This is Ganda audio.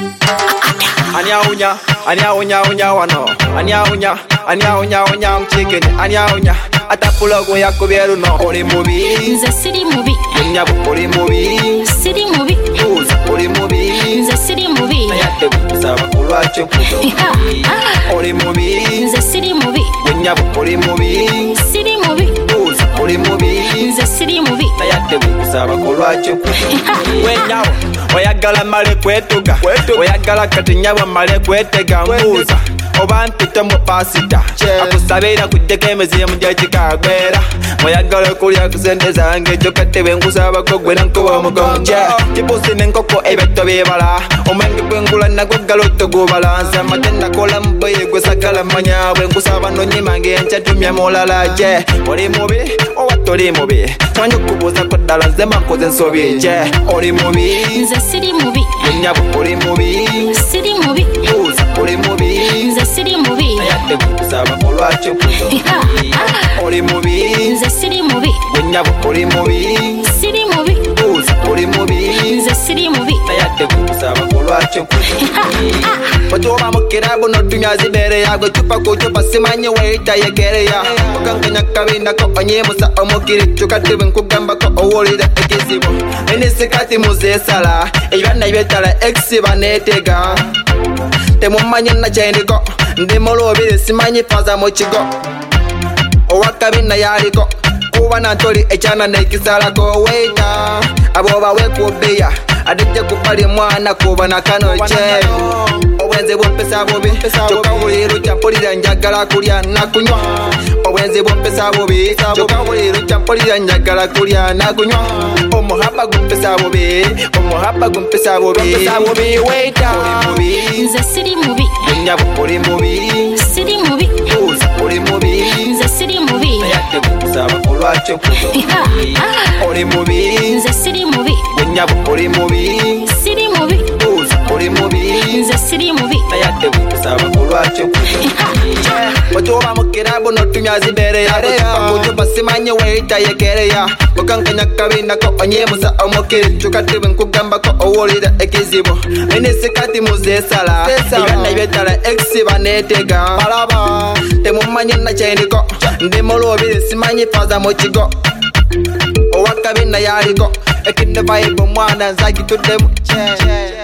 Anya wano. Anya chicken. Anya atapula go yakuberu no. Ori movie. The city movie. Nyabo ori movie. City movie. Ori movie. The city movie. Ayate kusaba kulwacho kudo. Ori movie. The city movie. Nyabo ori movie. City movie. Ori movie. The city movie. Ayate kusaba kulwacho kudo. Wenyawo oyagala male kwetuga. Oyagala kati nyabo male kwetega mbuza. Obantu temo pasita akusabira kujjeka emizimu gyekikagwera oyagala kulya kusente zange gyokate bengusaba kogwera nkuba omugonje kibusi n'enkoko ebetto bibala omwenge gwengula nagwo galoto gubala nze amate nakola muboye gwe sagala manya bwengusaba nonyimange enkyatumya mulala je oli mubi oba toli mubi manyi okubuuzako ddala nze mankoze ensobi je oli mubi The city movie. nyabo oli mubi City movie. oli mubi The city movie. ayate kusaba kulwacho kudo oli mubi The city movie. nyabo oli mubi City movie. oli mubi The city movie. ayate kusaba kulwacho kudo otoba mukirabu notumya zibere yagwe tupa kutupa simanye waita yegereya okanganya kabinda ko onyemusa omukiri tukatebe nkugamba ko owolira ekizibu enisikati muzesala ebana ibetala exiba netega temumanye na chendiko ndimolobire simanye faza mu kigo owakabina yaliko kuba nantoli ekyana nekisalako waita abo bawekubeya adijja kupali mwana kuba nakanoche obwenzi bwompesa bubi kyokawuliro kyampulira njagala kulya nakunywa obwenzi bwompesa bubi kyokawuliro kyampulira njagala kulya nakunywa omuhaba gumpesa bubi waita oli mubi The city movie. nyabo oli mubi City movie. oli mubi The city movie. ayate kusaba kulwacho kudo oli mubi The city movie. nyabo oli mubi City movie. oli mubi The city movie. ayate kusaba kulwacho kudo otoba mukirabu notumya zibere yakutupa simanye waita yegereya okankanya kabina ko onyemusa omukiri tukatebe nkugamba ko owolira ekizibu enisikati muzesala ibana ibetala exiba netega temumanye na chendiko ndimolobire simanye faza mu kigo owakabina yaliko ekine vibe mwana nzagituddemu